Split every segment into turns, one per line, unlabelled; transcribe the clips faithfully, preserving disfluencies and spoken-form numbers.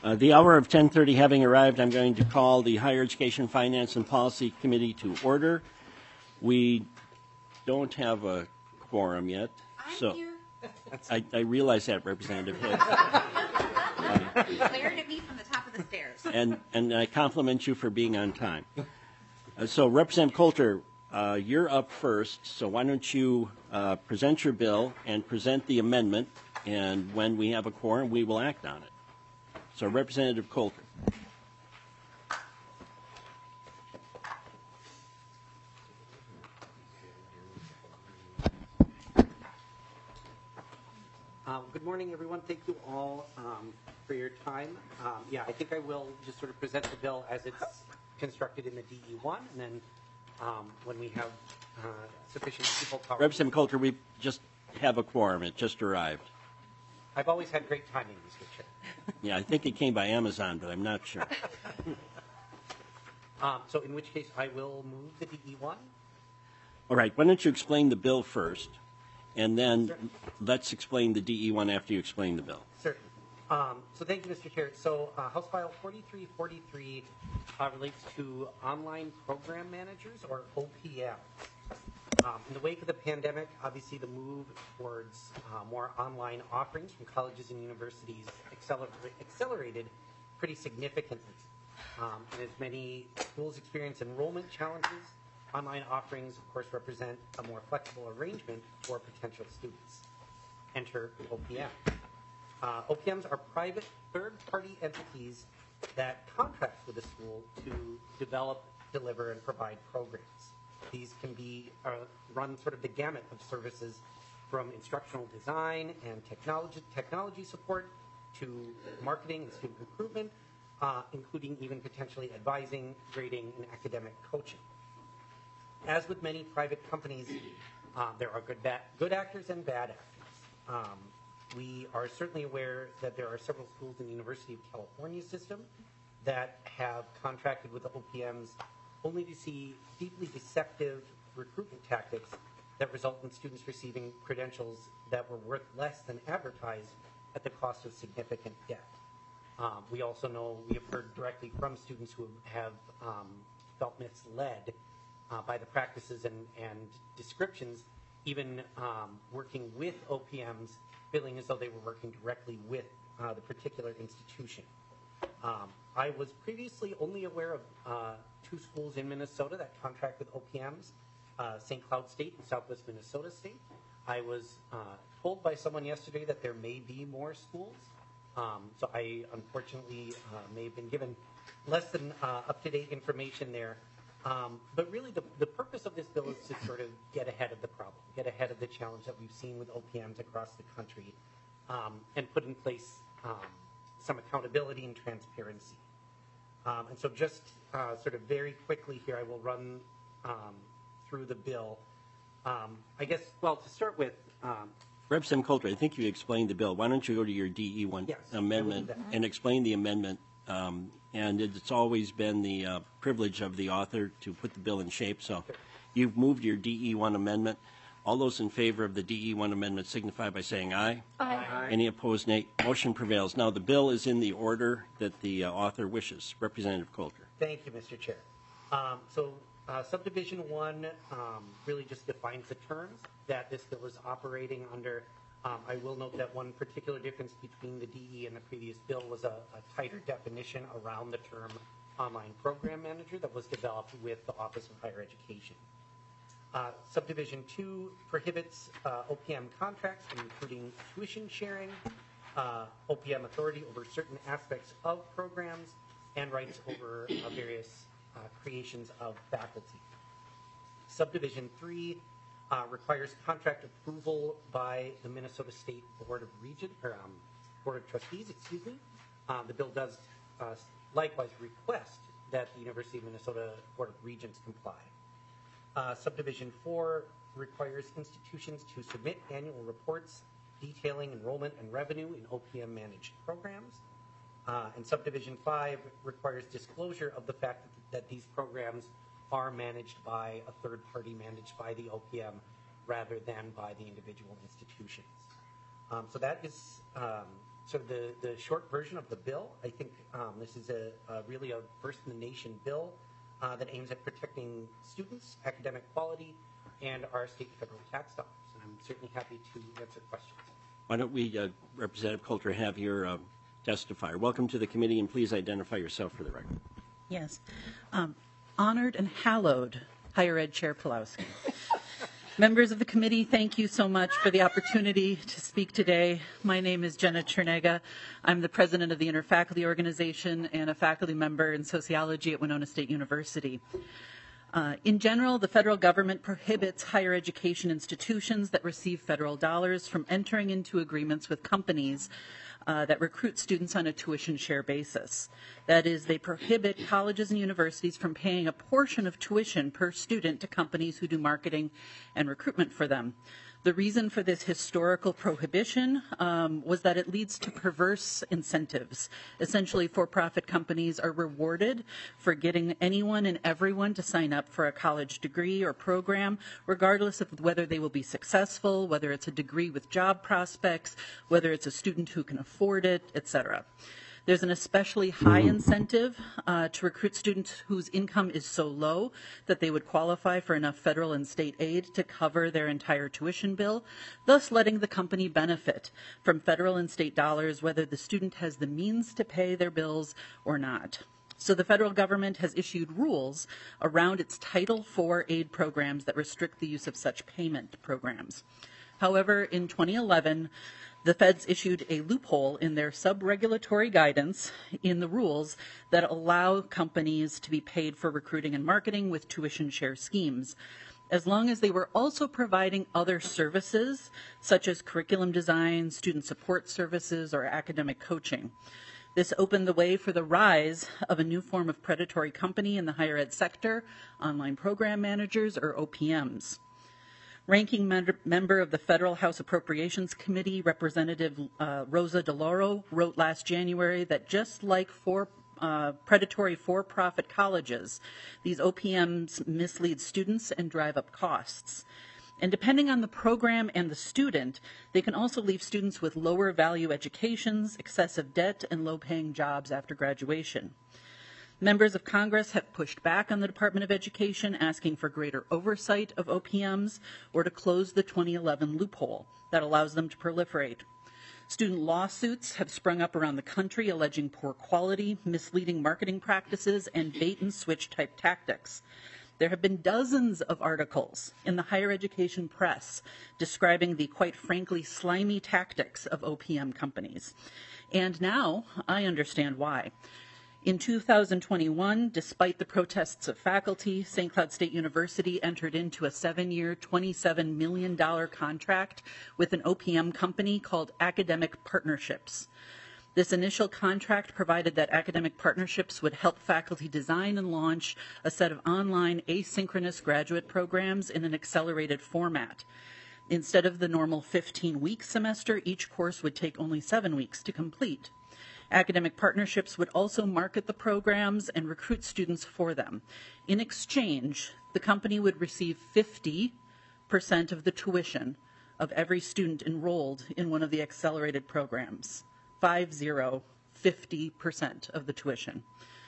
Uh, the hour of ten thirty having arrived, I'm going to call the Higher Education Finance and Policy Committee to order. We don't have a quorum yet.
I'm
so
here.
I, I realize that, Representative Hill.
Glared at me from the top of the stairs.
and, and I compliment you for being on time. Uh, so, Representative Coulter, uh, you're up first, so why don't you uh, present your bill and present the amendment, and when we have a quorum, we will act on it. So, Representative Coulter.
Uh, good morning, everyone. Thank you all um, for your time. Um, yeah, I think I will just sort of present the bill as it's constructed in the D E one, and then um, when we have uh, sufficient people talk.
Representative Coulter, we just have a quorum. It just arrived.
I've always had great timing, Mister Chair.
Yeah, I think it came by Amazon, but I'm not sure.
um, so in which case, I will move the D E one.
All right. Why don't you explain the bill first, and then
Certainly.
let's explain the D E one after you explain the bill.
Certainly. Um, so thank you, Mister Chair. So uh, House File forty-three forty-three uh, relates to online program managers, or O P M. Um, in the wake of the pandemic, obviously the move towards uh, more online offerings from colleges and universities acceler- accelerated pretty significantly. Um, and as many schools experience enrollment challenges, online offerings, of course, represent a more flexible arrangement for potential students. Enter O P M. Uh, O P Ms are private third-party entities that contract with a school to develop, deliver, and provide programs. These can be uh, run sort of the gamut of services from instructional design and technology, technology support to marketing and student recruitment, uh, including even potentially advising, grading, and academic coaching. As with many private companies, uh, there are good, bad, good actors and bad actors. Um, we are certainly aware that there are several schools in the University of California system that have contracted with the O P Ms only to see deeply deceptive recruitment tactics that result in students receiving credentials that were worth less than advertised at the cost of significant debt. Um, we also know, we have heard directly from students who have um, felt misled uh, by the practices and, and descriptions, even um, working with O P Ms, feeling as though they were working directly with uh, the particular institution. Um, I was previously only aware of uh, two schools in Minnesota that contract with O P Ms, uh, Saint Cloud State and Southwest Minnesota State. I was uh, told by someone yesterday that there may be more schools. Um, so I unfortunately uh, may have been given less than uh, up-to-date information there. Um, but really the, the purpose of this bill is to sort of get ahead of the problem, get ahead of the challenge that we've seen with O P Ms across the country, um, and put in place um, some accountability and transparency. Um, and so just uh, sort of very quickly here, I will run um, through the bill. Um, I guess, well, to start with, um,
Representative Coulter, I think you explained the bill. Why don't you go to your D E one
yes,
amendment and explain the amendment? Um, and it's always been the uh, privilege of the author to put the bill in shape. So
sure.
You've moved your D E one amendment. All those in favor of the D E one amendment signify by saying aye.
Aye.
Aye.
Any opposed, nay. Motion prevails. Now, the bill is in the order that the uh, author wishes. Representative Coulter.
Thank you, Mister Chair. Um, so uh, subdivision one um, really just defines the terms that this bill is operating under. Um, I will note that one particular difference between the D E and the previous bill was a, a tighter definition around the term online program manager that was developed with the Office of Higher Education. Uh, subdivision two prohibits uh, O P M contracts, including tuition sharing, uh, O P M authority over certain aspects of programs, and rights over uh, various uh, creations of faculty. Subdivision three uh, requires contract approval by the Minnesota State Board of Regent, or um, Board of Trustees, excuse me. Um, the bill does uh, likewise request that the University of Minnesota Board of Regents comply. Uh, subdivision four requires institutions to submit annual reports detailing enrollment and revenue in O P M managed programs. Uh, and subdivision five requires disclosure of the fact that, that these programs are managed by a third party managed by the O P M rather than by the individual institutions. Um, so that is um, sort of the, the short version of the bill. I think um, this is a, a really a first-in-the-nation bill uh, that aims at protecting students, academic quality, and our state and federal tax dollars. And I'm certainly happy to answer questions.
Why don't we, uh, Representative Coulter, have your uh, testifier. Welcome to the committee, and please identify yourself for the record.
Yes. Um, honored and hallowed Higher Ed Chair Pulowski. Members of the committee, thank you so much for the opportunity to speak today. My name is Jenna Chernega. I'm the president of the Interfaculty Organization and a faculty member in sociology at Winona State University. Uh, in general, the federal government prohibits higher education institutions that receive federal dollars from entering into agreements with companies Uh, that recruit students on a tuition share basis. That is, they prohibit colleges and universities from paying a portion of tuition per student to companies who do marketing and recruitment for them. The reason for this historical prohibition um, was that it leads to perverse incentives. Essentially, for-profit companies are rewarded for getting anyone and everyone to sign up for a college degree or program, regardless of whether they will be successful, whether it's a degree with job prospects, whether it's a student who can afford it, et cetera. There's an especially high incentive uh, to recruit students whose income is so low that they would qualify for enough federal and state aid to cover their entire tuition bill, thus letting the company benefit from federal and state dollars whether the student has the means to pay their bills or not. So the federal government has issued rules around its Title four aid programs that restrict the use of such payment programs. However, in twenty eleven, the feds issued a loophole in their sub-regulatory guidance in the rules that allow companies to be paid for recruiting and marketing with tuition share schemes, as long as they were also providing other services, such as curriculum design, student support services, or academic coaching. This opened the way for the rise of a new form of predatory company in the higher ed sector, online program managers, or O P Ms. Ranking member of the Federal House Appropriations Committee, Representative uh, Rosa DeLauro, wrote last January that just like for uh, predatory for-profit colleges, these O P Ms mislead students and drive up costs. And depending on the program and the student, they can also leave students with lower value educations, excessive debt, and low-paying jobs after graduation. Members of Congress have pushed back on the Department of Education, asking for greater oversight of O P Ms or to close the twenty eleven loophole that allows them to proliferate. Student lawsuits have sprung up around the country alleging poor quality, misleading marketing practices, and bait-and-switch type tactics. There have been dozens of articles in the higher education press describing the, quite frankly, slimy tactics of O P M companies. And now I understand why. In two thousand twenty-one, despite the protests of faculty, Saint Cloud State University entered into a seven-year, twenty-seven million dollars contract with an O P M company called Academic Partnerships. This initial contract provided that Academic Partnerships would help faculty design and launch a set of online asynchronous graduate programs in an accelerated format. Instead of the normal fifteen-week semester, each course would take only seven weeks to complete. Academic Partnerships would also market the programs and recruit students for them. In exchange, the company would receive fifty percent of the tuition of every student enrolled in one of the accelerated programs. Five zero, fifty percent of the tuition.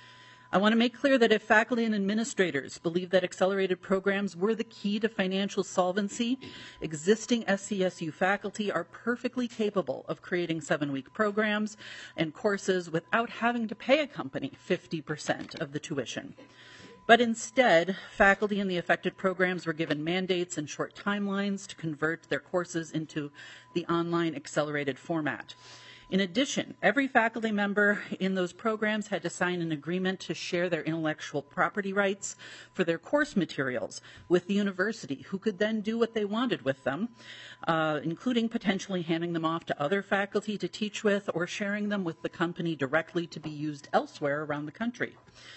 I want to make clear that if faculty and administrators believe that accelerated programs were the key to financial solvency, existing S C S U faculty are perfectly capable of creating seven-week programs and courses without having to pay a company fifty percent of the tuition. But instead, faculty in the affected programs were given mandates and short timelines to convert their courses into the online accelerated format. In addition, every faculty member in those programs had to sign an agreement to share their intellectual property rights for their course materials with the university, who could then do what they wanted with them, uh, including potentially handing them off to other faculty to teach with or sharing them with the company directly to be used elsewhere around the country.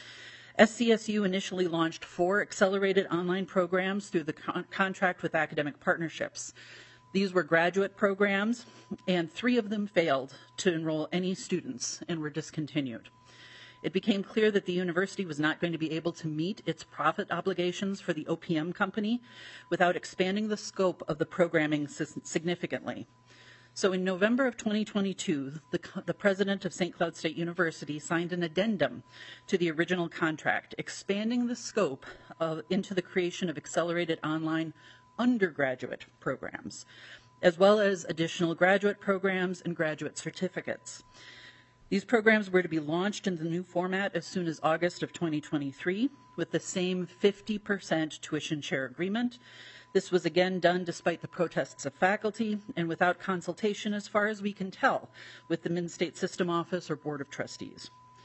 S C S U initially launched four accelerated online programs through the con- contract with Academic Partnerships. These were graduate programs, and three of them failed to enroll any students and were discontinued. It became clear that the university was not going to be able to meet its profit obligations for the O P M company without expanding the scope of the programming significantly. So in November of twenty twenty-two, the, the president of Saint Cloud State University signed an addendum to the original contract, expanding the scope of, into the creation of accelerated online undergraduate programs, as well as additional graduate programs and graduate certificates. These programs were to be launched in the new format as soon as August of twenty twenty-three, with the same fifty percent tuition share agreement. This was again done despite the protests of faculty and without consultation, as far as we can tell, with the Minn-State System Office or Board of Trustees.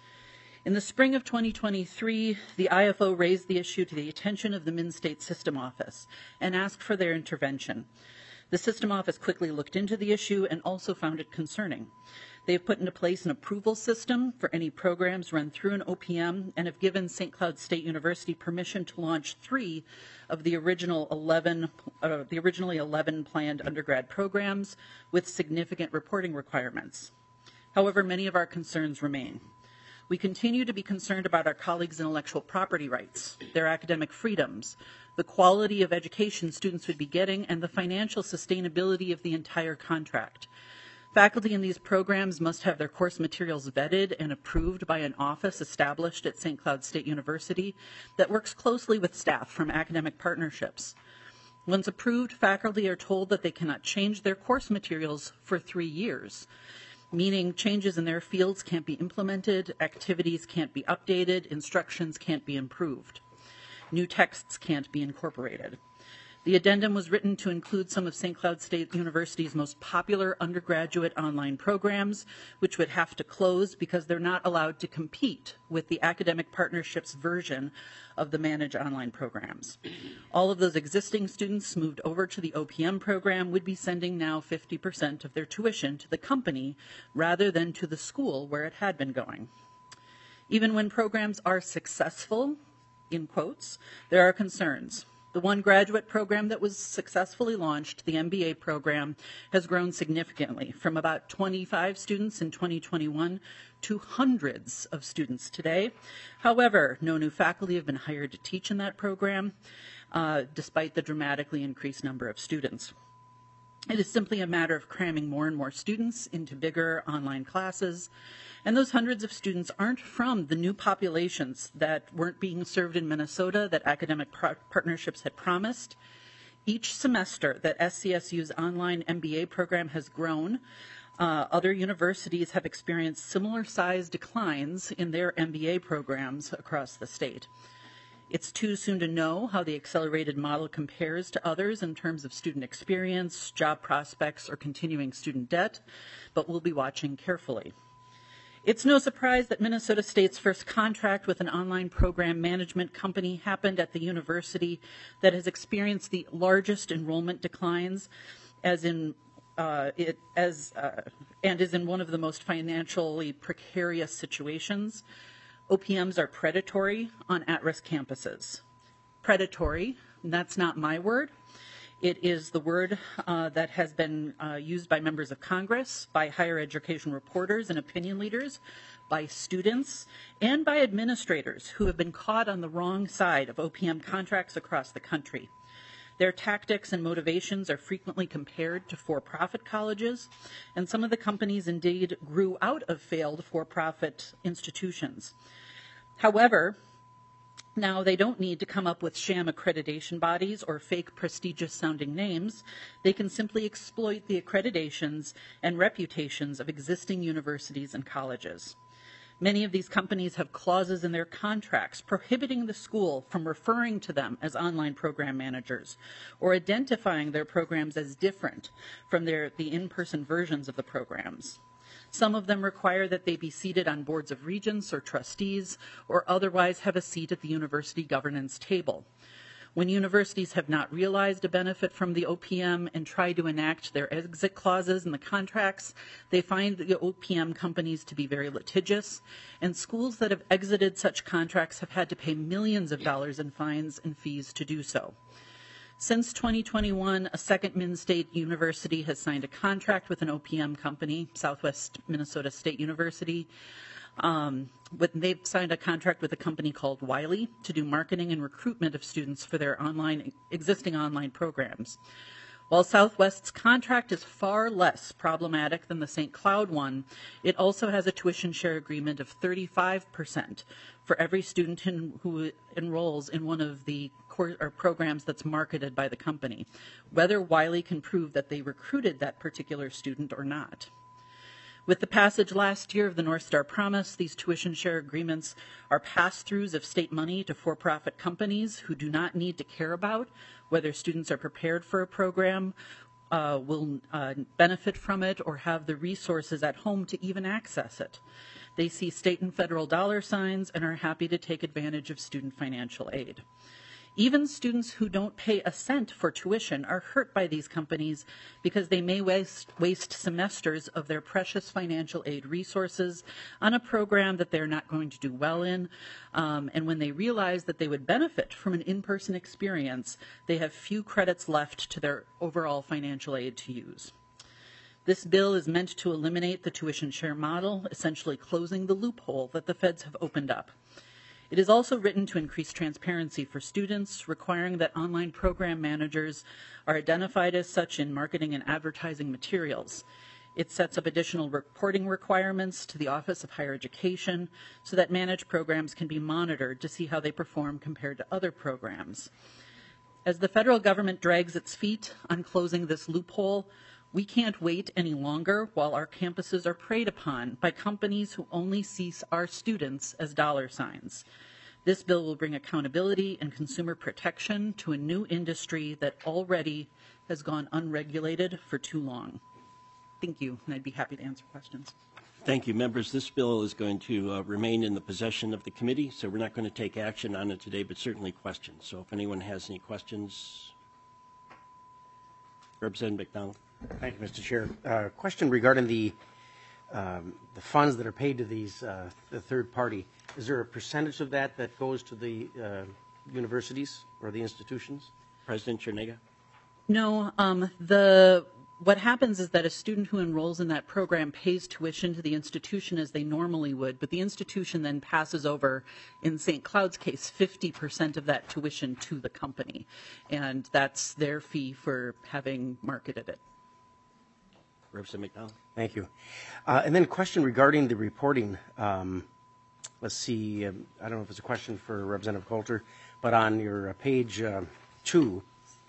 In the spring of twenty twenty-three, the I F O raised the issue to the attention of the Minn-State System Office and asked for their intervention. The System Office quickly looked into the issue and also found it concerning. They have put into place an approval system for any programs run through an O P M and have given Saint Cloud State University permission to launch three of the original eleven, uh, the originally eleven planned undergrad programs with significant reporting requirements. However, many of our concerns remain. We continue to be concerned about our colleagues' intellectual property rights, their academic freedoms, the quality of education students would be getting, and the financial sustainability of the entire contract. Faculty in these programs must have their course materials vetted and approved by an office established at Saint Cloud State University that works closely with staff from academic partnerships. Once approved, faculty are told that they cannot change their course materials for three years, meaning changes in their fields can't be implemented, activities can't be updated, instructions can't be improved. New texts can't be incorporated. The addendum was written to include some of Saint Cloud State University's most popular undergraduate online programs, which would have to close because they're not allowed to compete with the academic partnerships version of the managed online programs. All of those existing students moved over to the O P M program would be sending now fifty percent of their tuition to the company rather than to the school where it had been going. Even when programs are successful, in quotes, there are concerns. The one graduate program that was successfully launched, the M B A program, has grown significantly from about twenty-five students in twenty twenty-one to hundreds of students today. However, no new faculty have been hired to teach in that program, uh, despite the dramatically increased number of students. It is simply a matter of cramming more and more students into bigger online classes, and those hundreds of students aren't from the new populations that weren't being served in Minnesota that academic par- partnerships had promised. Each semester that S C S U's online M B A program has grown, uh, other universities have experienced similar size declines in their M B A programs across the state. It's too soon to know how the accelerated model compares to others in terms of student experience, job prospects, or continuing student debt, but we'll be watching carefully. It's no surprise that Minnesota State's first contract with an online program management company happened at the university that has experienced the largest enrollment declines, as in uh, it as uh, and is in one of the most financially precarious situations. O P Ms are predatory on at-risk campuses. Predatory, that's not my word. It is the word uh, that has been uh, used by members of Congress, by higher education reporters and opinion leaders, by students, and by administrators who have been caught on the wrong side of O P M contracts across the country. Their tactics and motivations are frequently compared to for-profit colleges, and some of the companies indeed grew out of failed for-profit institutions. However, now they don't need to come up with sham accreditation bodies or fake prestigious-sounding names. They can simply exploit the accreditations and reputations of existing universities and colleges. Many of these companies have clauses in their contracts prohibiting the school from referring to them as online program managers or identifying their programs as different from their, the in-person versions of the programs. Some of them require that they be seated on boards of regents or trustees or otherwise have a seat at the university governance table. When universities have not realized a benefit from the O P M and try to enact their exit clauses in the contracts, they find the O P M companies to be very litigious, and schools that have exited such contracts have had to pay millions of dollars in fines and fees to do so. Since twenty twenty-one, a second Minn-State University has signed a contract with an O P M company, Southwest Minnesota State University. Um, with, they've signed a contract with a company called Wiley to do marketing and recruitment of students for their online existing online programs. While Southwest's contract is far less problematic than the Saint Cloud one, it also has a tuition share agreement of thirty-five percent for every student in, who enrolls in one of the core, or programs that's marketed by the company, whether Wiley can prove that they recruited that particular student or not. With the passage last year of the North Star Promise, these tuition share agreements are pass-throughs of state money to for-profit companies who do not need to care about whether students are prepared for a program, uh, will uh, benefit from it, or have the resources at home to even access it. They see state and federal dollar signs and are happy to take advantage of student financial aid. Even students who don't pay a cent for tuition are hurt by these companies because they may waste, waste semesters of their precious financial aid resources on a program that they're not going to do well in. Um, and when they realize that they would benefit from an in-person experience, they have few credits left to their overall financial aid to use. This bill is meant to eliminate the tuition share model, essentially closing the loophole that the feds have opened up. It is also written to increase transparency for students, requiring that online program managers are identified as such in marketing and advertising materials. It sets up additional reporting requirements to the Office of Higher Education so that managed programs can be monitored to see how they perform compared to other programs. As the federal government drags its feet on closing this loophole, we can't wait any longer while our campuses are preyed upon by companies who only see our students as dollar signs. This bill will bring accountability and consumer protection to a new industry that already has gone unregulated for too long. Thank you, and I'd be happy to answer questions.
Thank you, members. This bill is going to uh, remain in the possession of the committee, so we're not going to take action on it today, but certainly questions. So if anyone has any questions, Representative McDonald.
Thank you, Mister Chair. Uh, question regarding the um, the funds that are paid to these uh, the third party. Is there a percentage of that that goes to the uh, universities or the institutions?
President Chernega.
No, um, the what happens is that a student who enrolls in that program pays tuition to the institution as they normally would, but the institution then passes over, in Saint Cloud's case, fifty percent of that tuition to the company, and that's their fee for having marketed it.
Representative McDonald.
Thank you. Uh, and then a question regarding the reporting. Um, let's see, um, I don't know if it's a question for Representative Coulter, but on your uh, page uh, two,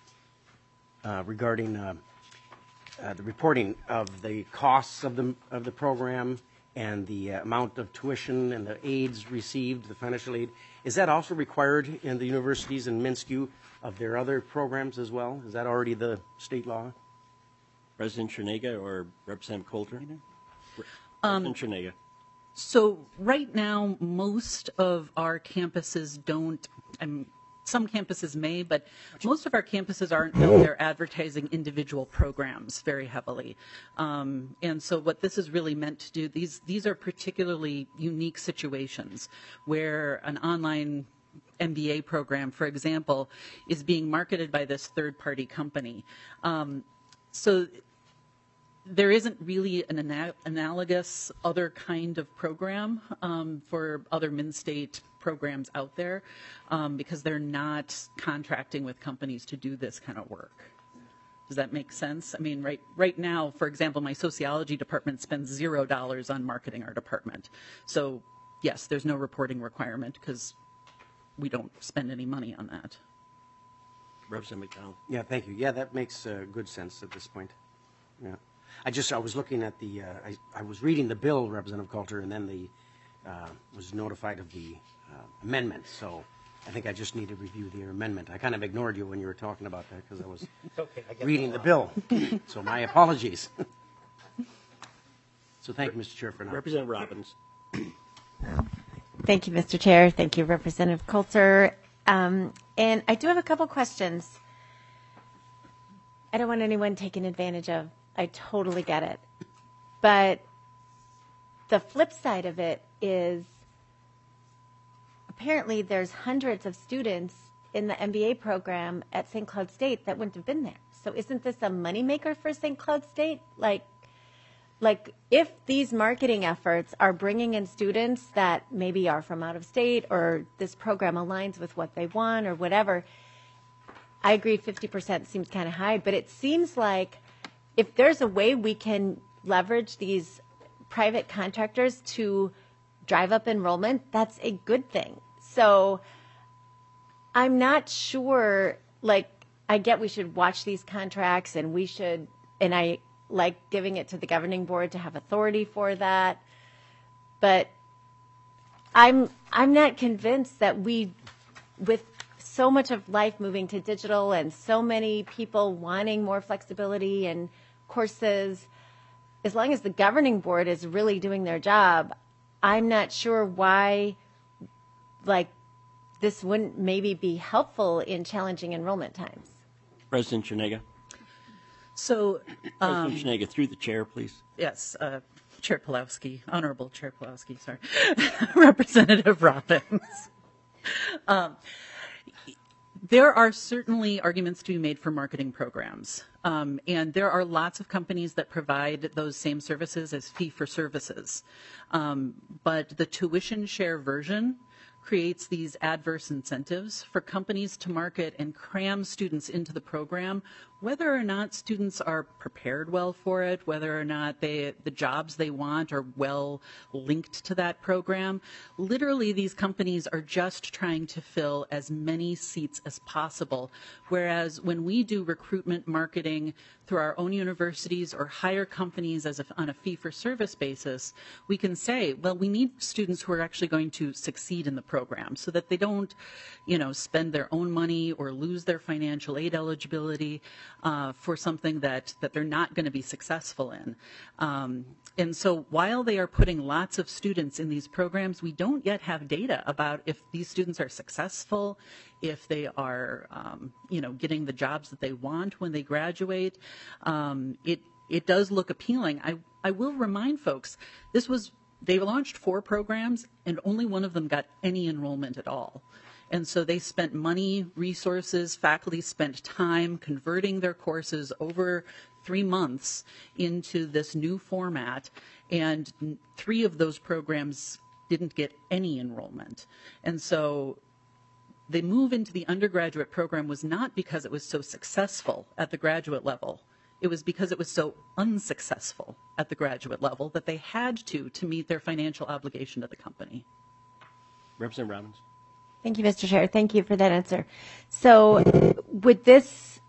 uh, regarding uh, uh, the reporting of the costs of the of the program and the uh, amount of tuition and the aids received, the financial aid, is that also required in the universities in MnSCU of their other programs as well? Is that already the state law?
President Chernega or Representative Coulter?
Um,
President Chernega.
So right now, most of our campuses don't, um, some campuses may, but most of our campuses aren't out there advertising individual programs very heavily. Um, and so what this is really meant to do, these, these are particularly unique situations where an online M B A program, for example, is being marketed by this third-party company. Um, so there isn't really an ana- analogous other kind of program um, for other MnState programs out there um, because they're not contracting with companies to do this kind of work. Does that make sense? I mean, right right now, for example, my sociology department spends zero dollars on marketing our department. So yes, there's no reporting requirement because we don't spend any money on that.
Representative McDonald.
Yeah, thank you. Yeah, that makes uh, good sense at this point. Yeah. I just, I was looking at the, uh, I, I was reading the bill, Representative Coulter, and then the, uh, was notified of the uh, amendment. So I think I just need to review the amendment. I kind of ignored you when you were talking about that because I was
Okay, I get
reading the
that.
bill. So my apologies. So thank you, Mister Chair, for now.
Representative Robbins.
Thank you, Mister Chair. Thank you, Representative Coulter. Um, and I do have a couple questions. I don't want anyone taken advantage of. I totally get it. But the flip side of it is apparently there's hundreds of students in the M B A program at Saint Cloud State that wouldn't have been there. So isn't this a moneymaker for Saint Cloud State? Like, like if these marketing efforts are bringing in students that maybe are from out of state or this program aligns with what they want or whatever, I agree fifty percent seems kind of high, but it seems like if there's a way we can leverage these private contractors to drive up enrollment, that's a good thing. So I'm not sure, like, I get we should watch these contracts and we should, and I like giving it to the governing board to have authority for that. But I'm I'm not convinced that we, with so much of life moving to digital and so many people wanting more flexibility and courses, as long as the governing board is really doing their job, I'm not sure why, like, this wouldn't maybe be helpful in challenging enrollment times.
President Chernega.
So, um,
President Chernega, through the chair, please.
yes, uh, Chair Pulowski, Honorable Chair Pulowski, sorry, Representative Robbins. Um, there are certainly arguments to be made for marketing programs. Um, and there are lots of companies that provide those same services as fee-for-services. Um, but the tuition share version creates these adverse incentives for companies to market and cram students into the program, whether or not students are prepared well for it, whether or not they, the jobs they want are well linked to that program. Literally, these companies are just trying to fill as many seats as possible, whereas when we do recruitment marketing through our own universities or hire companies as a, on a fee-for-service basis, we can say, well, we need students who are actually going to succeed in the program so that they don't, you know, spend their own money or lose their financial aid eligibility uh, for something that, that they're not going to be successful in. Um, and so while they are putting lots of students in these programs, we don't yet have data about if these students are successful, if they are, um, you know, getting the jobs that they want when they graduate. Um, it it does look appealing. I, I will remind folks, this was, they launched four programs and only one of them got any enrollment at all. And so they spent money, resources, faculty spent time converting their courses over three months into this new format. And three of those programs didn't get any enrollment. And so the move into the undergraduate program was not because it was so successful at the graduate level. It was because it was so unsuccessful at the graduate level that they had to to meet their financial obligation to the company.
Representative Robbins.
Thank you, Mister Chair. Thank you for that answer. So would this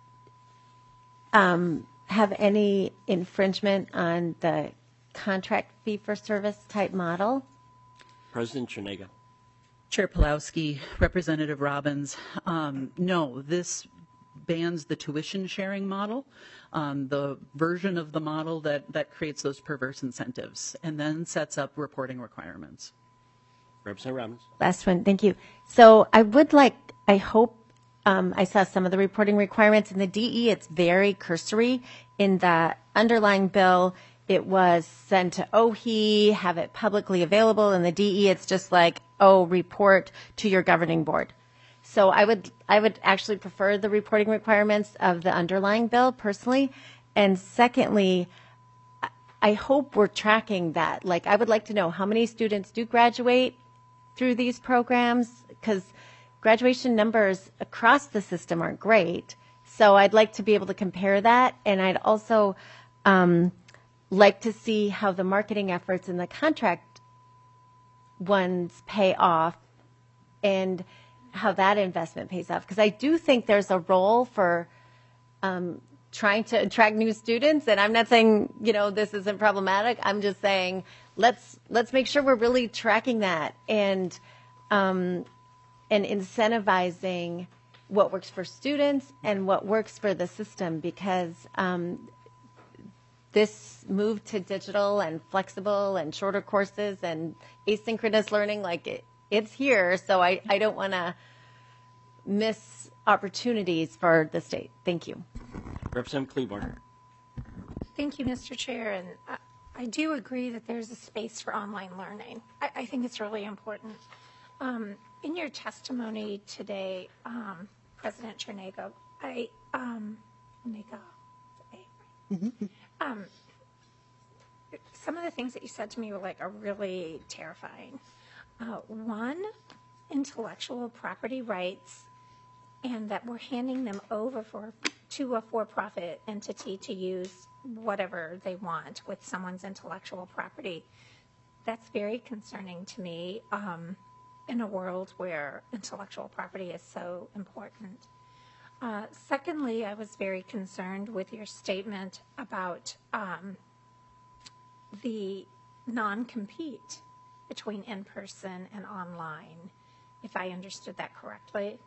um, have any infringement on the contract fee-for-service type model?
President Chernega.
Chair Pulowski, Representative Robbins, um, no, this bans the tuition sharing model, um, the version of the model that, that creates those perverse incentives, and then sets up reporting requirements.
Representative Robbins.
Last one, thank you. So I would like, I hope, um, I saw some of the reporting requirements in the D E. It's very cursory. In the underlying bill, it was sent to O H E, have it publicly available. In the D E, it's just like, oh, report to your governing board. So I would I would actually prefer the reporting requirements of the underlying bill personally. And secondly, I hope we're tracking that. Like, I would like to know how many students do graduate through these programs, because graduation numbers across the system aren't great. So I'd like to be able to compare that. And I'd also um, like to see how the marketing efforts in the contract ones pay off and how that investment pays off. Because I do think there's a role for um, trying to attract new students. And I'm not saying, you know, this isn't problematic. I'm just saying let's let's make sure we're really tracking that and um, and incentivizing what works for students and what works for the system, because um, this move to digital and flexible and shorter courses and asynchronous learning, like it, it's here. So I, I don't want to miss opportunities for the state. Thank you.
Representative Cleburne.
Thank you, Mister Chair. And I, I do agree that there's a space for online learning. I, I think it's really important. Um, in your testimony today, um, President Chernega, I, um, Chernega, um, some of the things that you said to me were like are really terrifying. Uh, one, intellectual property rights and that we're handing them over for to a for-profit entity to use whatever they want with someone's intellectual property. That's very concerning to me um, in a world where intellectual property is so important. Uh, secondly, I was very concerned with your statement about um, the non-compete between in-person and online, if I understood that correctly.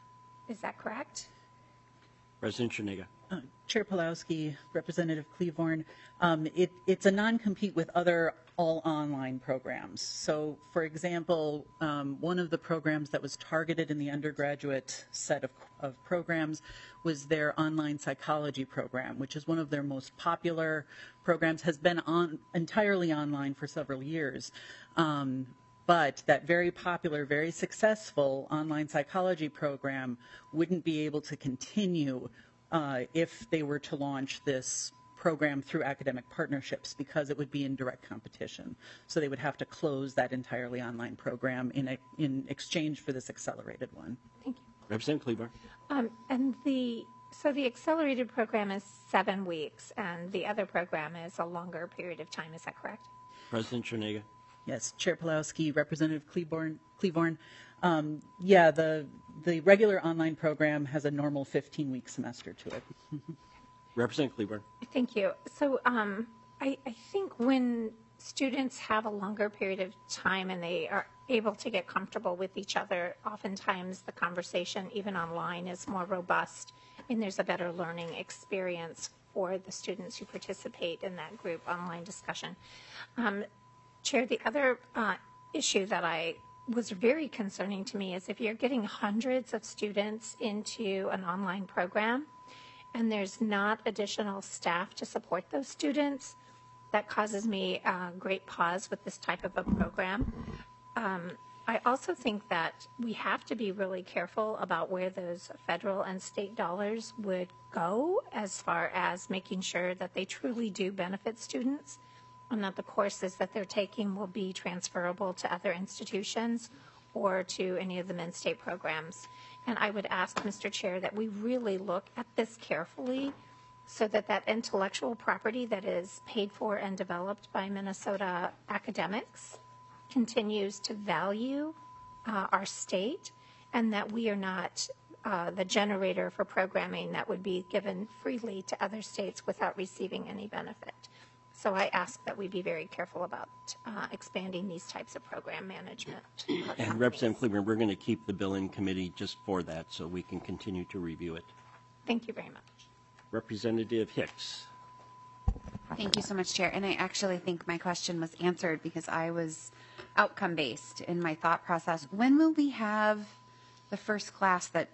Is that correct?
President Chernega.
Uh, Chair Pulowski, Representative Cleavorn, um, it, it's a non-compete with other all-online programs. So, for example, um, one of the programs that was targeted in the undergraduate set of, of programs was their online psychology program, which is one of their most popular programs, has been on entirely online for several years. Um, But that very popular, very successful online psychology program wouldn't be able to continue uh, if they were to launch this program through academic partnerships, because it would be in direct competition. So they would have to close that entirely online program in, a, in exchange for this accelerated one.
Thank you.
Representative Cleaver.
Um, and the so the accelerated program is seven weeks, and the other program is a longer period of time. Is that correct?
President Chernega.
Yes, Chair Pulowski, Representative Cleavorn. Cleavorn. Um, yeah, the the regular online program has a normal fifteen-week semester to it.
Representative Cleaver.
Thank you. So um, I, I think when students have a longer period of time and they are able to get comfortable with each other, oftentimes the conversation, even online, is more robust, and there's a better learning experience for the students who participate in that group online discussion. Um, Chair, the other uh, issue that I was very concerning to me is if you're getting hundreds of students into an online program and there's not additional staff to support those students, that causes me uh, great pause with this type of a program. Um, I also think that we have to be really careful about where those federal and state dollars would go as far as making sure that they truly do benefit students, and that the courses that they're taking will be transferable to other institutions or to any of the Mid-State programs. And I would ask, Mister Chair, that we really look at this carefully so that that intellectual property that is paid for and developed by Minnesota academics continues to value uh, our state, and that we are not uh, the generator for programming that would be given freely to other states without receiving any benefit. So I ask that we be very careful about uh, expanding these types of program management.
And Representative Cleaver, we're going to keep the bill in committee just for that so we can continue to review it.
Thank you very much.
Representative Hicks.
Thank you so much, Chair. And I actually think my question was answered because I was outcome-based in my thought process. When will we have the first class that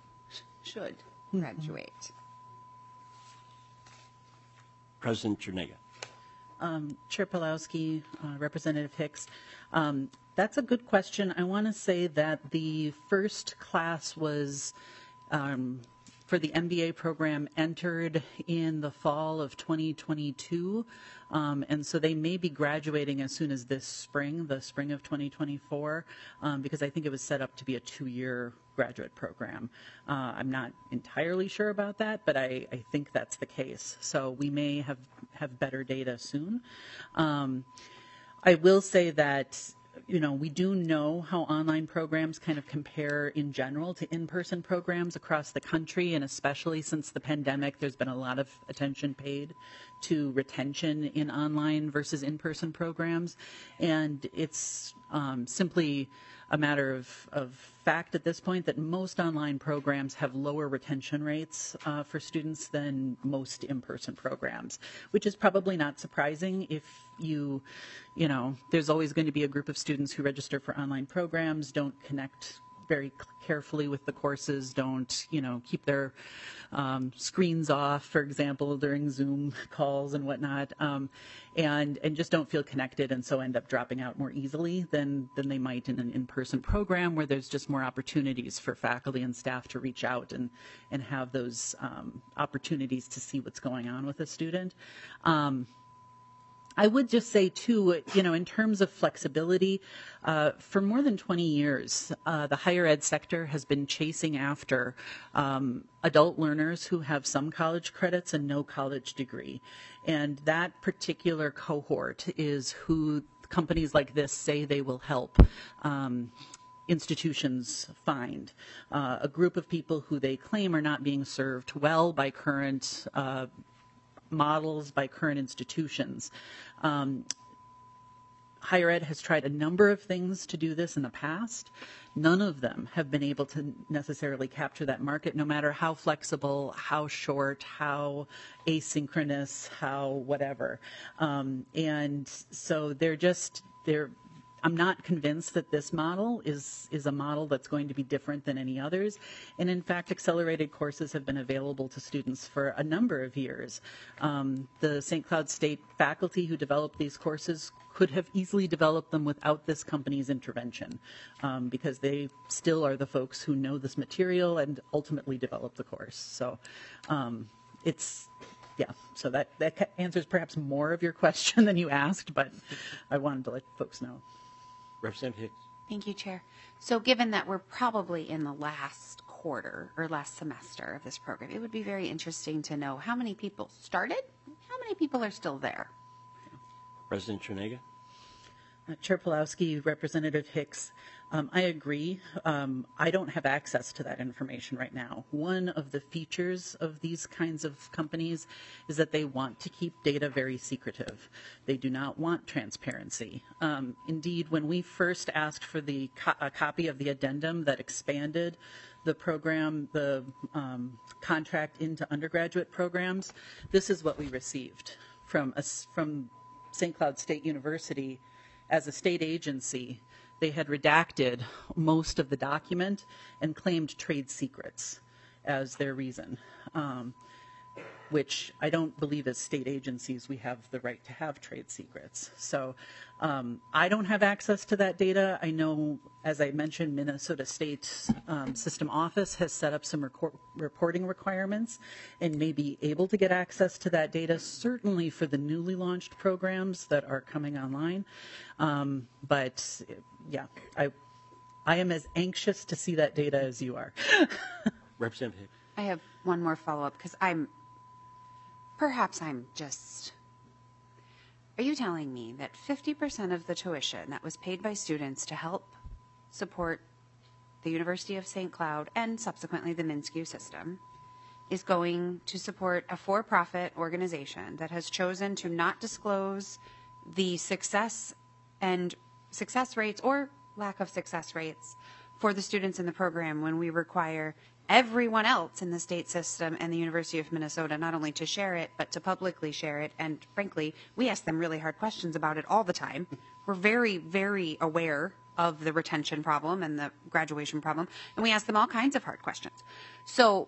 should graduate?
President Chernega.
Um, Chair Pulowski, uh, Representative Hicks, um, that's a good question. I want to say that the first class was um, for the M B A program entered in the fall of twenty twenty-two, um, and so they may be graduating as soon as this spring, the spring of twenty twenty-four, um, because I think it was set up to be a two-year graduate program. Uh, I'm not entirely sure about that, but I, I think that's the case. So we may have, have better data soon. Um, I will say that, you know, we do know how online programs kind of compare in general to in-person programs across the country, and especially since the pandemic, there's been a lot of attention paid to retention in online versus in-person programs. And it's um, simply a matter of, of fact at this point that most online programs have lower retention rates uh, for students than most in-person programs, which is probably not surprising if you, you know, there's always going to be a group of students who register for online programs, don't connect very carefully with the courses, don't, you know, keep their um, screens off, for example, during Zoom calls and whatnot, um, and and just don't feel connected, and so end up dropping out more easily than than they might in an in-person program where there's just more opportunities for faculty and staff to reach out and and have those um, opportunities to see what's going on with a student. Um, I would just say, too, you know, in terms of flexibility, uh, for more than twenty years, uh, the higher ed sector has been chasing after um, adult learners who have some college credits and no college degree. And that particular cohort is who companies like this say they will help um, institutions find. Uh, a group of people who they claim are not being served well by current uh, models, by current institutions. Um, higher ed has tried a number of things to do this in the past. None of them have been able to necessarily capture that market, no matter how flexible, how short, how asynchronous, how whatever. Um, and so they're just, they're, I'm not convinced that this model is, is a model that's going to be different than any others. And in fact, accelerated courses have been available to students for a number of years. Um, the Saint Cloud State faculty who developed these courses could have easily developed them without this company's intervention, um, because they still are the folks who know this material and ultimately develop the course. So um, it's, yeah, so that, that answers perhaps more of your question than you asked, but I wanted to let folks know.
Representative Hicks.
Thank you, Chair. So given that we're probably in the last quarter or last semester of this program, it would be very interesting to know how many people started, how many people are still there.
President Trinega.
Uh, Chair Pulowski, Representative Hicks, um, I agree. Um, I don't have access to that information right now. One of the features of these kinds of companies is that they want to keep data very secretive. They do not want transparency. Um, indeed, when we first asked for the co- a copy of the addendum that expanded the program, the um, contract into undergraduate programs, this is what we received from us, from Saint Cloud State University. As a state agency, they had redacted most of the document and claimed trade secrets as their reason, um, which I don't believe as state agencies we have the right to have trade secrets. So um, I don't have access to that data. I know, as I mentioned, Minnesota State um, System Office has set up some record- reporting requirements and may be able to get access to that data, certainly for the newly launched programs that are coming online. Um, but yeah, I, I am as anxious to see that data as you are.
Representative Hicks.
I have one more follow-up because I'm, perhaps I'm just, are you telling me that fifty percent of the tuition that was paid by students to help support the University of Saint Cloud and subsequently the MnSCU system is going to support a for-profit organization that has chosen to not disclose the success and success rates or lack of success rates for the students in the program when we require everyone else in the state system and the University of Minnesota not only to share it, but to publicly share it. And frankly, we ask them really hard questions about it all the time. We're very, very aware of the retention problem and the graduation problem, and we ask them all kinds of hard questions. So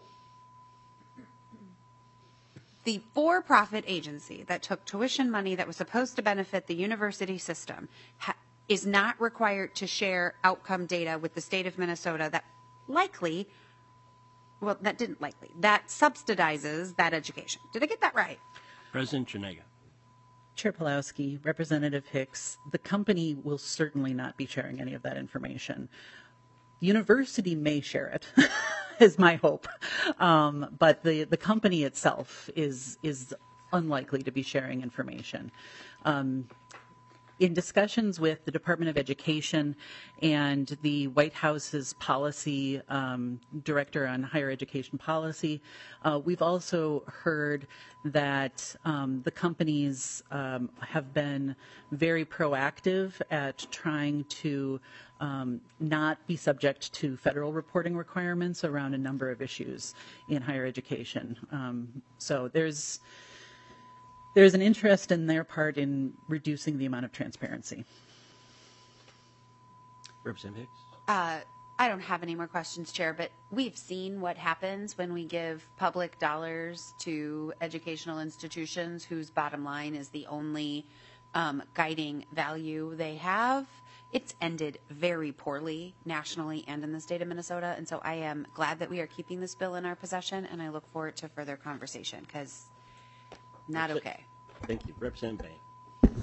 the for-profit agency that took tuition money that was supposed to benefit the university system ha- is not required to share outcome data with the state of Minnesota that likely, well, that didn't likely, that subsidizes that education. Did I get that right?
President Trinega.
Chair Pulowski, Representative Hicks, the company will certainly not be sharing any of that information. The university may share it, is my hope, um, but the, the company itself is is unlikely to be sharing information. Um, in discussions with the Department of Education and the White House's policy um, director on higher education policy, uh, we've also heard that um, the companies um, have been very proactive at trying to um, not be subject to federal reporting requirements around a number of issues in higher education. Um, so there's There's an interest in their part in reducing the amount of transparency.
Representative Hicks.
Uh, I don't have any more questions, Chair, but we've seen what happens when we give public dollars to educational institutions whose bottom line is the only um, guiding value they have. It's ended very poorly nationally and in the state of Minnesota, and so I am glad that we are keeping this bill in our possession, and I look forward to further conversation because not okay.
Thank you. Representative Bain.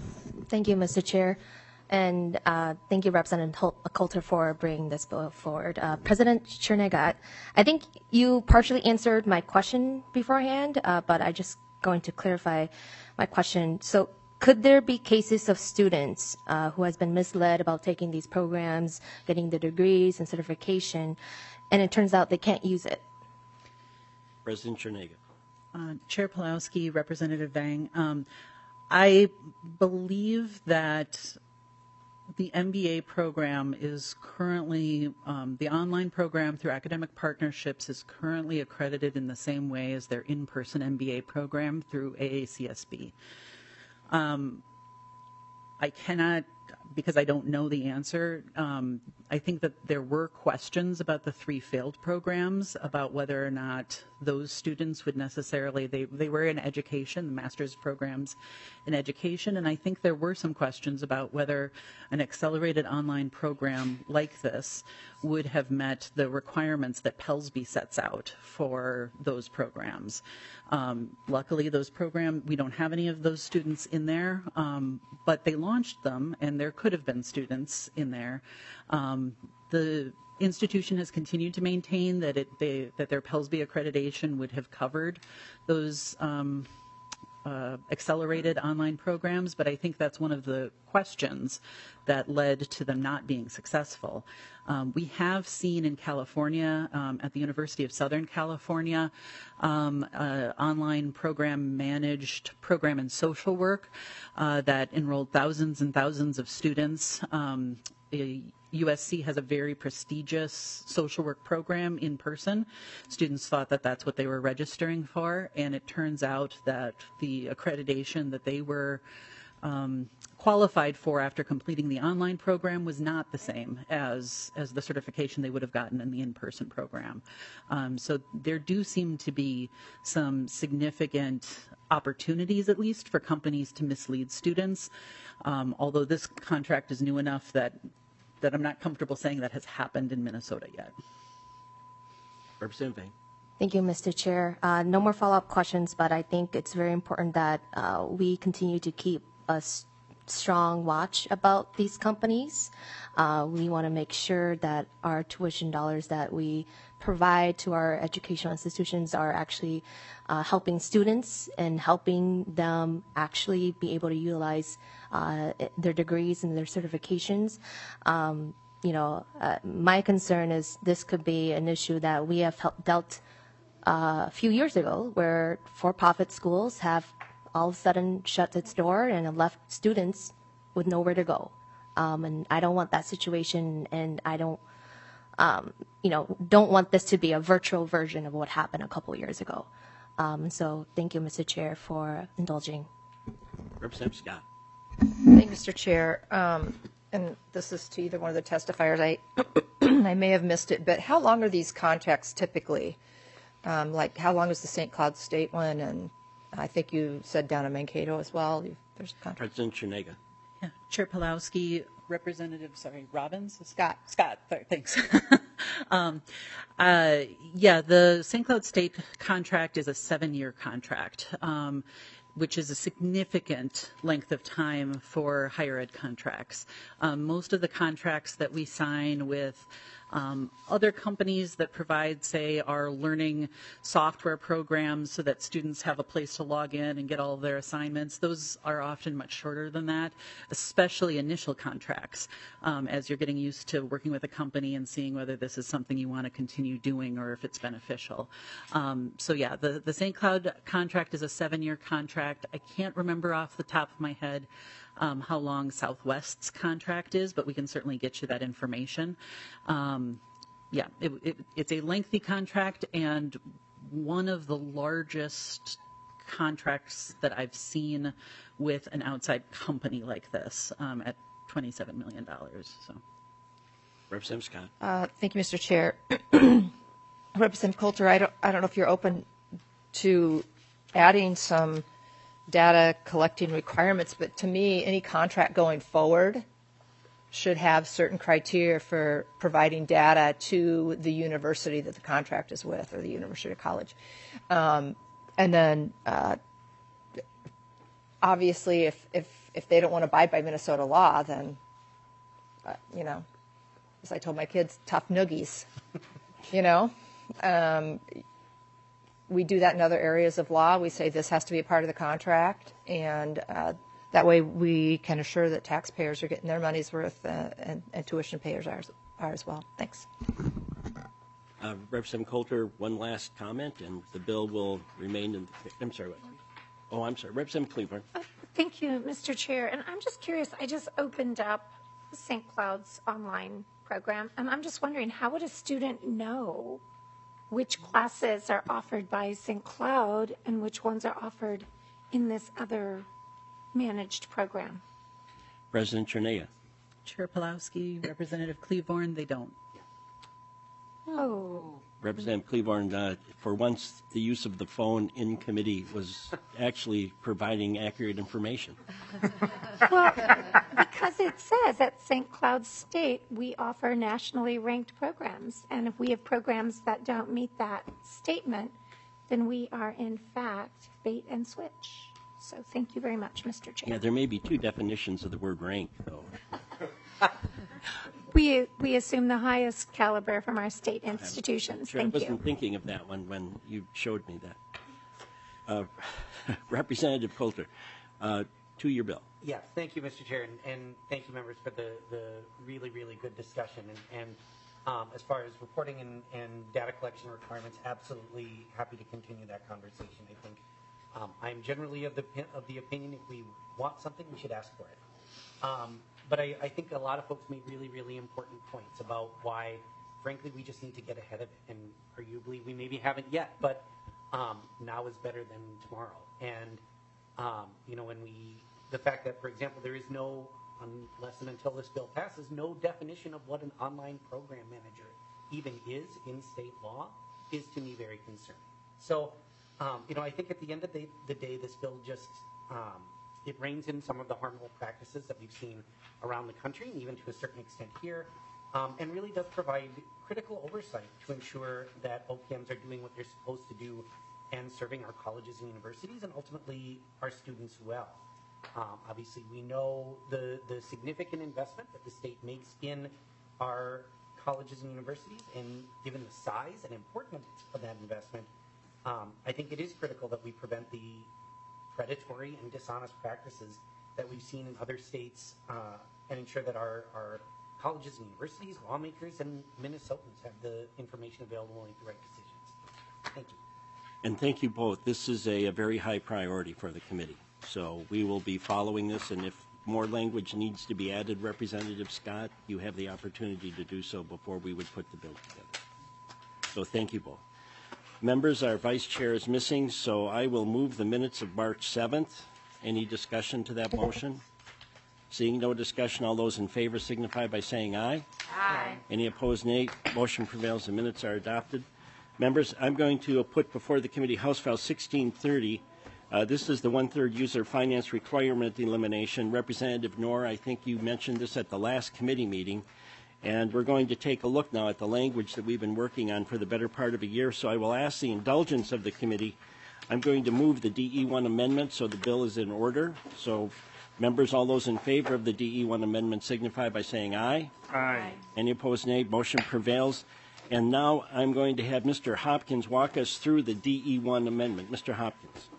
Thank you, Mister Chair. And uh, thank you, Representative Coulter, for bringing this bill forward. Uh, President Chernega, I think you partially answered my question beforehand, uh, but I just going to clarify my question. So could there be cases of students uh, who has been misled about taking these programs, getting the degrees and certification, and it turns out they can't use it?
President Chernega.
Uh, Chair Pulowski, Representative Vang, um, I believe that the M B A program is currently, um, the online program through academic partnerships is currently accredited in the same way as their in-person M B A program through A A C S B. Um, I cannot, because I don't know the answer, um, I think that there were questions about the three failed programs, about whether or not those students would necessarily, they, they were in education, the master's programs in education, and I think there were some questions about whether an accelerated online program like this would have met the requirements that Pelsby sets out for those programs. Um, luckily, those programs, we don't have any of those students in there, um, but they launched them, and there could have been students in there. Um, the institution has continued to maintain that it they, that their Pelsby accreditation would have covered those um, uh, accelerated online programs, but I think that's one of the questions that led to them not being successful. Um, we have seen in California, um, at the University of Southern California, um, uh, online program managed program in social work uh, that enrolled thousands and thousands of students. Um, U S C has a very prestigious social work program in person. Students thought that that's what they were registering for, and it turns out that the accreditation that they were um, qualified for after completing the online program was not the same as, as the certification they would have gotten in the in-person program. Um, so there do seem to be some significant opportunities, at least, for companies to mislead students, um, although this contract is new enough that that I'm not comfortable saying that has happened in Minnesota yet.
Representative Vang.
Thank you, Mister Chair. Uh, no more follow-up questions, but I think it's very important that uh, we continue to keep a s- strong watch about these companies. Uh, we want to make sure that our tuition dollars that we provide to our educational institutions are actually uh, helping students and helping them actually be able to utilize uh, their degrees and their certifications. Um, you know, uh, my concern is this could be an issue that we have helped dealt uh, a few years ago, where for-profit schools have all of a sudden shut its door and have left students with nowhere to go. Um, and I don't want that situation, and I don't, um, you know, don't want this to be a virtual version of what happened a couple years ago. Um, so thank you, Mister Chair, for indulging.
Representative Scott.
Thank you, Mister Chair. Um, and this is to either one of the testifiers. I I may have missed it, but how long are these contracts typically? Um, like, how long is the Saint Cloud State one? And I think you said down in Mankato as well. There's a contract.
President Chernega.
Yeah. Chair Pulowski, Representative, sorry, Robbins?
Scott.
Scott, sorry, thanks. um, uh, yeah, the Saint Cloud State contract is a seven-year contract, um, which is a significant length of time for higher ed contracts. Um, most of the contracts that we sign with Um, other companies that provide, say, our learning software programs so that students have a place to log in and get all of their assignments, those are often much shorter than that, especially initial contracts, um, as you're getting used to working with a company and seeing whether this is something you want to continue doing or if it's beneficial. Um, so yeah, the, the Saint Cloud contract is a seven-year contract. I can't remember off the top of my head Um, how long Southwest's contract is, but we can certainly get you that information. Um, yeah, it, it, it's a lengthy contract and one of the largest contracts that I've seen with an outside company like this um, at twenty-seven million dollars. So,
Representative Scott.
Uh, thank you, Mister Chair. Representative Coulter, I don't, I don't know if you're open to adding some data collecting requirements, but to me, any contract going forward should have certain criteria for providing data to the university that the contract is with, or the university or college. Um, and then uh, obviously, if, if, if they don't want to abide by Minnesota law, then, uh, you know, as I told my kids, tough noogies, you know. Um, we do that in other areas of law. We say this has to be a part of the contract, and uh, that way we can assure that taxpayers are getting their money's worth, uh, and, and tuition payers are, are as well. Thanks.
Uh, Representative Coulter, one last comment, and the bill will remain in. The, I'm sorry. What? Oh, I'm sorry. Representative Cleburne.
Uh, thank you, Mister Chair. And I'm just curious. I just opened up Saint Cloud's online program, and I'm just wondering, how would a student know which classes are offered by Saint Cloud and which ones are offered in this other managed program?
President Chernea.
Chair Pulowski, Representative Cleburne, they don't.
Oh.
Representative Cleburne, uh, for once, the use of the phone in committee was actually providing accurate information.
Well, because it says at Saint Cloud State, we offer nationally ranked programs. And if we have programs that don't meet that statement, then we are in fact bait and switch. So thank you very much, Mister Chair.
Yeah, there may be two definitions of the word rank, though.
We we assume the highest caliber from our state institutions.
Sure,
Thank
I wasn't
you.
thinking of that one when you showed me that. Uh, Representative Coulter, uh, to your bill.
Yes, thank you, Mister Chair, and, and thank you, members, for the, the really, really good discussion. And, and um, as far as reporting and, and data collection requirements, absolutely happy to continue that conversation. I think um, I'm generally of the of the opinion if we want something, we should ask for it. Um, but I, I think a lot of folks made really, really important points about why, frankly, we just need to get ahead of it. And arguably, we maybe haven't yet, but um, now is better than tomorrow. And um, you know, when we the fact that, for example, there is no, unless and until this bill passes, no definition of what an online program manager even is in state law is to me very concerning. So, um, you know, I think at the end of the, the day, this bill just, um, it reins in some of the harmful practices that we've seen around the country and even to a certain extent here, um, and really does provide critical oversight to ensure that O P Ms are doing what they're supposed to do and serving our colleges and universities and ultimately our students well. Um, obviously, we know the, the significant investment that the state makes in our colleges and universities, and given the size and importance of that investment, um, I think it is critical that we prevent the predatory and dishonest practices that we've seen in other states uh, and ensure that our, our colleges and universities, lawmakers, and Minnesotans have the information available to make the right decisions. Thank you.
And thank you both. This is a, a very high priority for the committee. So we will be following this, and if more language needs to be added, Representative Scott, you have the opportunity to do so before we would put the bill together. So thank you both. Members, our vice chair is missing, so I will move the minutes of March seventh. Any discussion to that motion? Seeing no discussion, all those in favor signify by saying aye.
Aye.
Any opposed, nay. Motion prevails. The minutes are adopted. Members, I'm going to put before the committee House File sixteen thirty. Uh, this is the one-third user finance requirement elimination. Representative Knorr, I think you mentioned this at the last committee meeting, and we're going to take a look now at the language that we've been working on for the better part of a year. So I will ask the indulgence of the committee. I'm going to move the D E one amendment so the bill is in order. So members, all those in favor of the D E one amendment signify by saying aye.
Aye.
Any opposed, nay. Motion prevails. And now I'm going to have Mister Hopkins walk us through the D E one amendment. Mister Hopkins.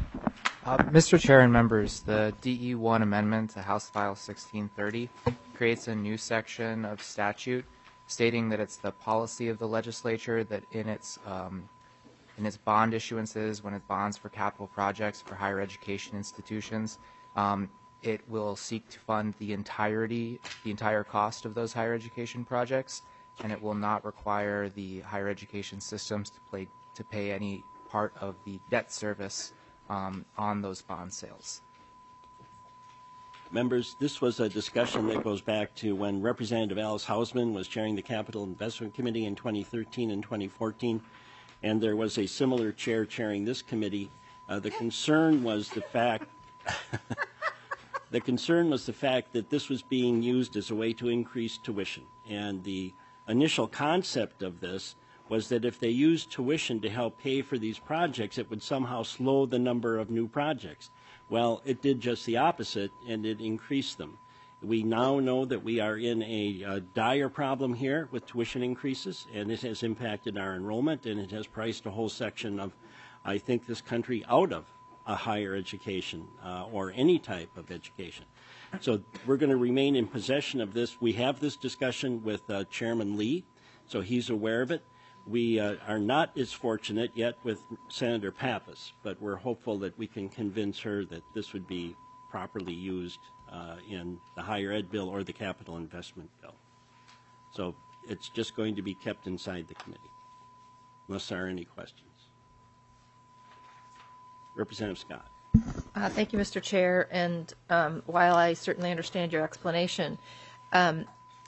Uh, Mister Chair and members, the D E one amendment to House File sixteen thirty creates a new section of statute stating that it's the policy of the legislature that in its um, in its bond issuances, when it bonds for capital projects for higher education institutions, um, it will seek to fund the entirety, the entire cost of those higher education projects, and it will not require the higher education systems to, play, to pay any part of the debt service um, on those bond sales.
Members, this was a discussion that goes back to when Representative Alice Hausman was chairing the Capital Investment Committee in twenty thirteen and twenty fourteen, and there was a similar chair chairing this committee. Uh, the concern was the fact the concern was the fact that this was being used as a way to increase tuition, and the initial concept of this was that if they used tuition to help pay for these projects, it would somehow slow the number of new projects. Well, it did just the opposite, and it increased them. We now know that we are in a, a dire problem here with tuition increases, and it has impacted our enrollment, and it has priced a whole section of, I think, this country out of a higher education uh, or any type of education. So we're going to remain in possession of this. We have this discussion with uh, Chairman Lee, so he's aware of it. We uh, are not as fortunate yet with Senator Pappas, but we're hopeful that we can convince her that this would be properly used uh, in the higher ed bill or the capital investment bill. So it's just going to be kept inside the committee, unless there are any questions. Representative Scott.
Uh, thank you, Mister Chair. And um, while I certainly understand your explanation, um,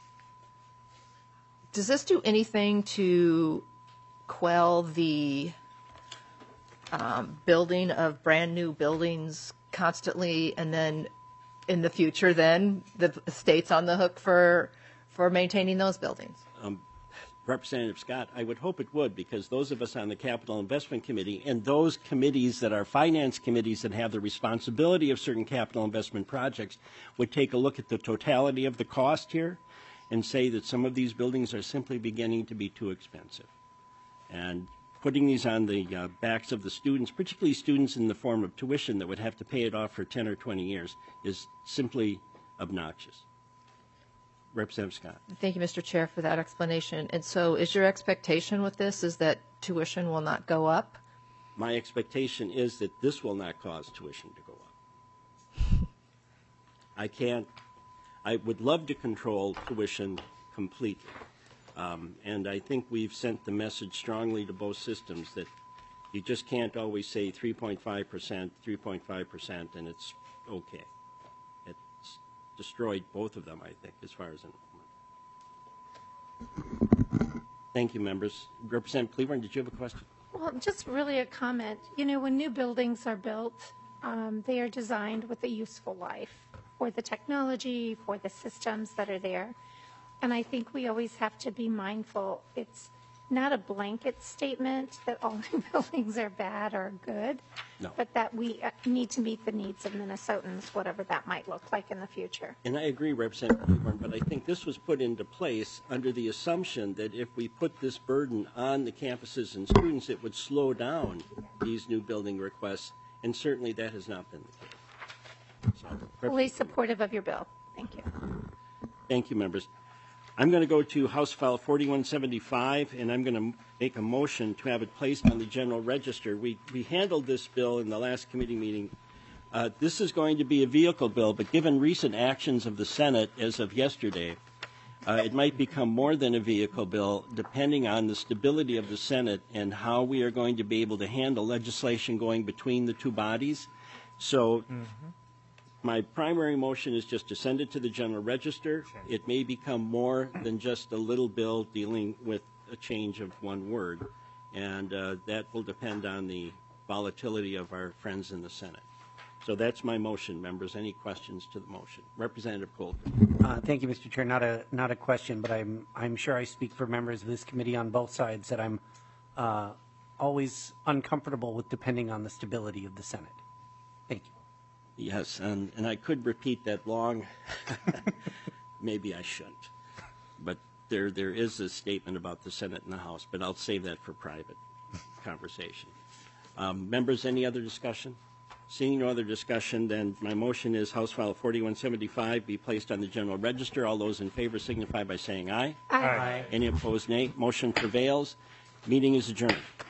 does this do anything to quell the um, building of brand new buildings constantly, and then in the future, then the state's on the hook for for maintaining those buildings?
Um, Representative Scott, I would hope it would, because those of us on the Capital Investment Committee and those committees that are finance committees that have the responsibility of certain capital investment projects would take a look at the totality of the cost here and say that some of these buildings are simply beginning to be too expensive. And putting these on the uh, backs of the students, particularly students in the form of tuition that would have to pay it off for ten or twenty years, is simply obnoxious. Representative Scott.
Thank you, Mister Chair, for that explanation. And so is your expectation with this is that tuition will not go up?
My expectation is that this will not cause tuition to go up. I can't, I would love to control tuition completely. Um, and I think we've sent the message strongly to both systems that you just can't always say three point five percent, three point five percent, and it's okay. It's destroyed both of them, I think, as far as enrollment. Thank you, members. Representative Cleburne, did you have a question?
Well, just really a comment. You know, when new buildings are built, um, they are designed with a useful life for the technology, for the systems that are there. And I think we always have to be mindful. It's not a blanket statement that all new buildings are bad or good,
No.
but that we uh, need to meet the needs of Minnesotans, whatever that might look like in the future.
And I agree, Representative Cleburne, but I think this was put into place under the assumption that if we put this burden on the campuses and students, it would slow down these new building requests, and certainly that has not been the case. So,
Fully supportive of your bill. Thank you.
Thank you, members. I'm going to go to House File forty-one seventy-five, and I'm going to make a motion to have it placed on the general register. We, we handled this bill in the last committee meeting. Uh, this is going to be a vehicle bill, but given recent actions of the Senate as of yesterday, uh, it might become more than a vehicle bill depending on the stability of the Senate and how we are going to be able to handle legislation going between the two bodies. So mm-hmm. My primary motion is just to send it to the general register. Sure. It may become more than just a little bill dealing with a change of one word, and uh, that will depend on the volatility of our friends in the Senate. So that's my motion, members. Any questions to the motion? Representative Coulter.
Uh, thank you, Mister Chair. Not a not a question, but I'm I'm sure I speak for members of this committee on both sides that I'm uh, always uncomfortable with depending on the stability of the Senate. Thank you.
Yes, and, and I could repeat that long. Maybe I shouldn't. But there there is a statement about the Senate and the House, but I'll save that for private conversation. Um, members, any other discussion? Seeing no other discussion, then my motion is House File forty-one seventy-five be placed on the general register. All those in favor signify by saying aye.
Aye. Aye.
Any opposed, nay. Motion prevails. Meeting is adjourned.